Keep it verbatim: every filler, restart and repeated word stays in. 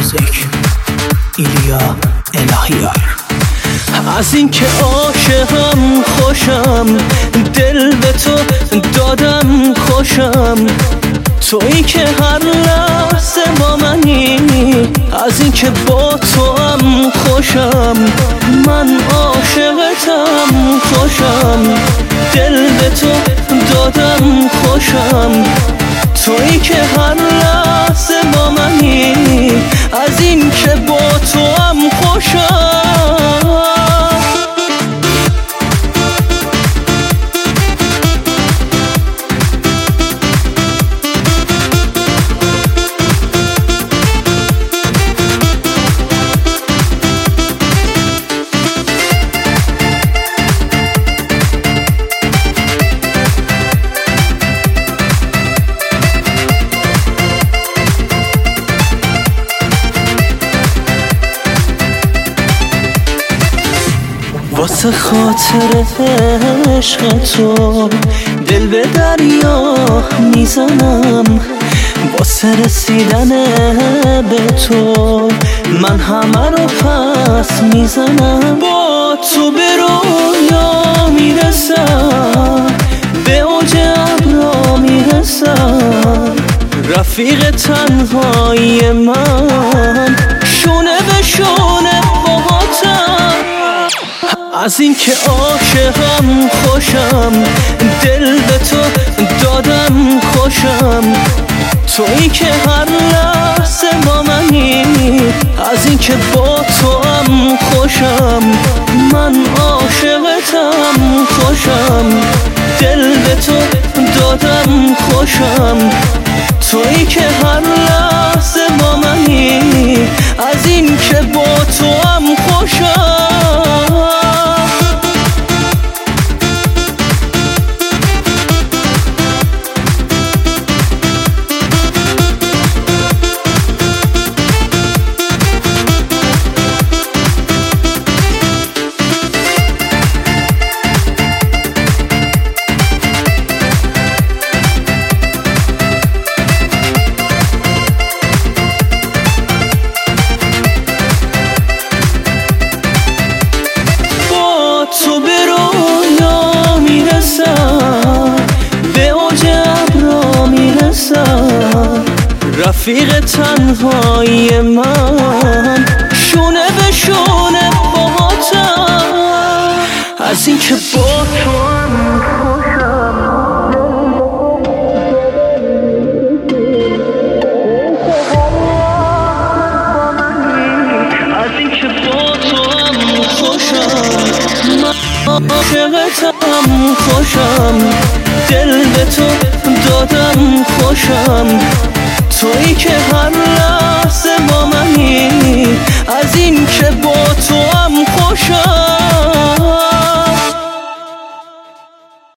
موزیک ایلیا الهیار. از این که عاشقم خوشم، دل به تو دادم خوشم، تویی که هر لحظه با منی. از این که با تو هم خوشم، من عاشقتم خوشم، دل به تو دادم خوشم، تویی که هر لحظه با منی. از این که با تو هم خوشم. واسه خاطر عشق تو دل به دریا میزنم، واسه رسیدن به تو من همه رو پس میزنم. با تو به رویا میرسم، به اوج ابرا میرسم، رفیق تنهایی من شونه به شونه باهاتم. از این که عاشقم خوشم، دل به تو دادم خوشم، تویی که هر لحظه با منی. از این که با تو هم خوشم، من عاشقتم خوشم، دل به تو دادم خوشم، تویی که هر لحظه با منی. از این که با تو هم خوشم. تو به رویا میرسم، به اوج ابرا میرسم، رفیق تنهایی من شونه به شونه باهاتم. از این که با تو هم عاشقتم خوشم، دل به تو دادم خوشم، تویی که هر